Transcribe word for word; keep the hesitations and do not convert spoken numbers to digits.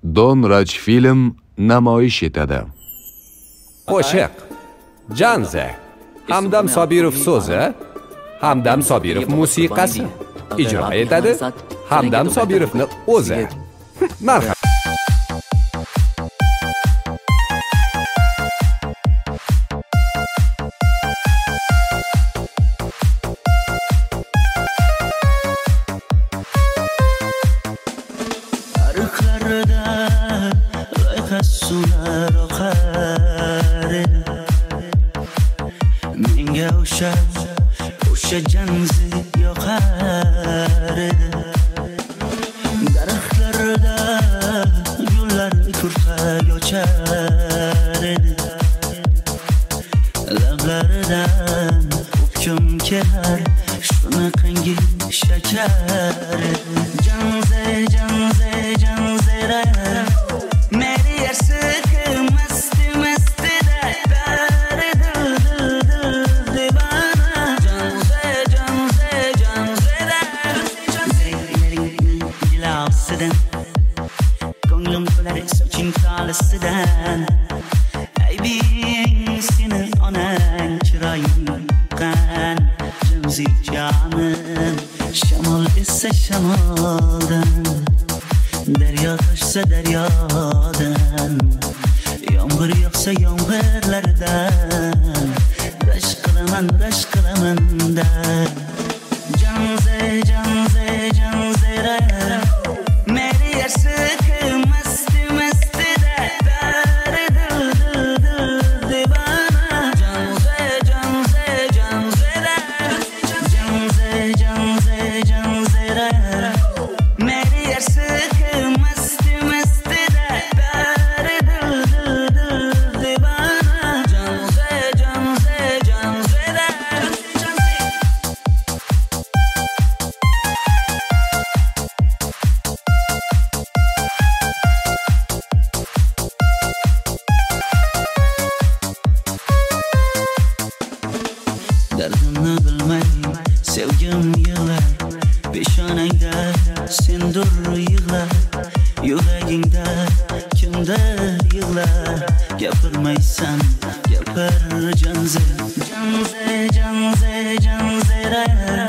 Donraj film namoyish etadi. Qo'shiq Janze Hamdam Sobirov so'zi, Hamdam Sobirov musiqasi. Ijro etadi Hamdam Sobirovning o'zi. Marhamat. Sular oqar edi menga o'sha o'sha janzi yoqar edi daraxtlarda gullar kurtak ochar edi lablaridan o'pkim kelar shunaqangi shakar edi janze janze janzera मेरी अश्क मस्ती मस्ती दर दिल दिल दिल दीवाना जानसे जानसे जानसे मेरी dilavsidan ko'nglim to'lar soching tolisidan aybing seni onang chiroying qan janzi jonim shamol esa shamoldan Daryo toshsa daryodan Yomg'ir yog'sa yomg'irlardan Rashk qilaman, rashk qilaman-da Janze, janze, janzera Meri ashq masti masti dar dil dil dil divana Janze, janze, janzera Janze, janze, janzera Meri ashq Dardimni bilmay sevgim yig'lar Peshonangda sendur yig'lar Yuragingda kimdir yig'lar Gapirmaysan gapir janze Janze janze janzera